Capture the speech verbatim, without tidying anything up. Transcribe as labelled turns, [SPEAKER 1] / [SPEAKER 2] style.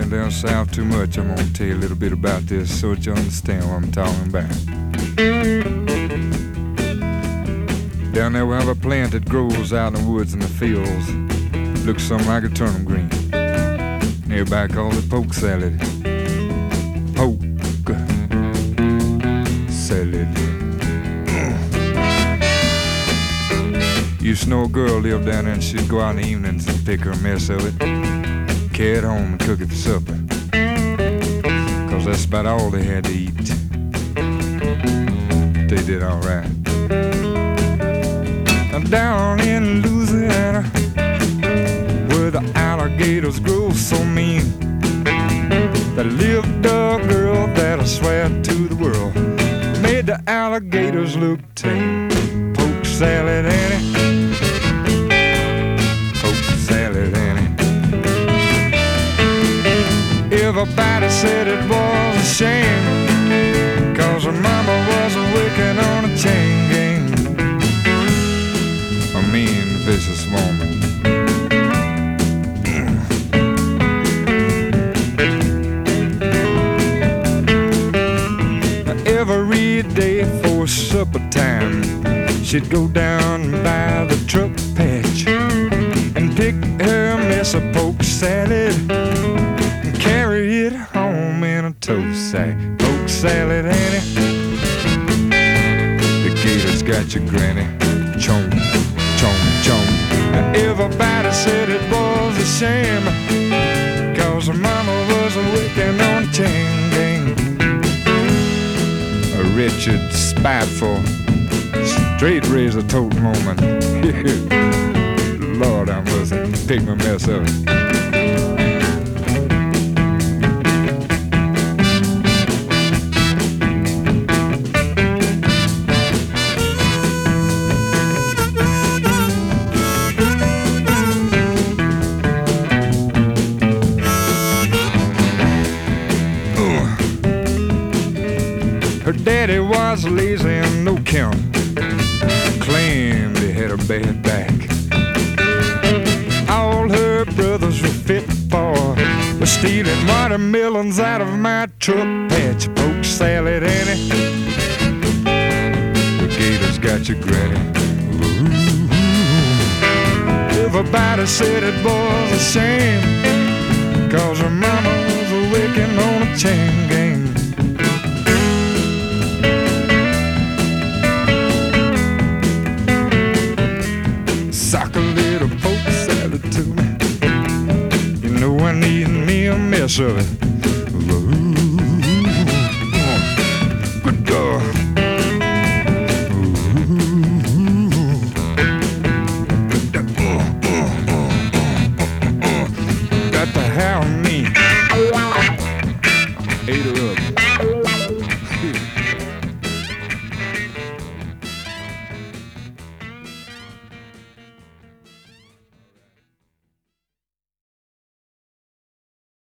[SPEAKER 1] living down south too much. I'm gonna tell you a little bit about this so that you understand what I'm talking about. Down there we have a plant that grows out in the woods and the fields. Looks something like a turnip green. Everybody calls it poke salad. Poke salad. Used to know a girl lived down there and she'd go out in the evenings and pick her a mess of it, carry it home and cook it for supper. Cause that's about all they had to eat. They did alright. Down in Louisiana, where the alligators grow so mean, there lived a girl that I swear to the world made the alligators look tame. Poke salad Annie, poke salad Annie. Everybody said it was a shame, cause her mama was working on a chain gang. A mean, vicious woman. Every day for supper time, she'd go down by the truck patch and pick her mess of poke salad and carry it home in a tow sack. Poke salad Annie, the gators got your granny. Chomp, chomp, chomp. Everybody said it was a shame, cause her mama was working on a chain gang. A wretched, spiteful, straight razor toting woman. Lord, I must pick my mess up. Her daddy was lazy and no count, claimed he had a bad back. All her brothers were fit for was stealing watermelons out of my truck patch. Poke salad Annie, the gators got your granny. Ooh. Everybody said it was a shame, cause her mama was working on a chain gang. Sock a little poke salad to me. You know I need me a mess of it.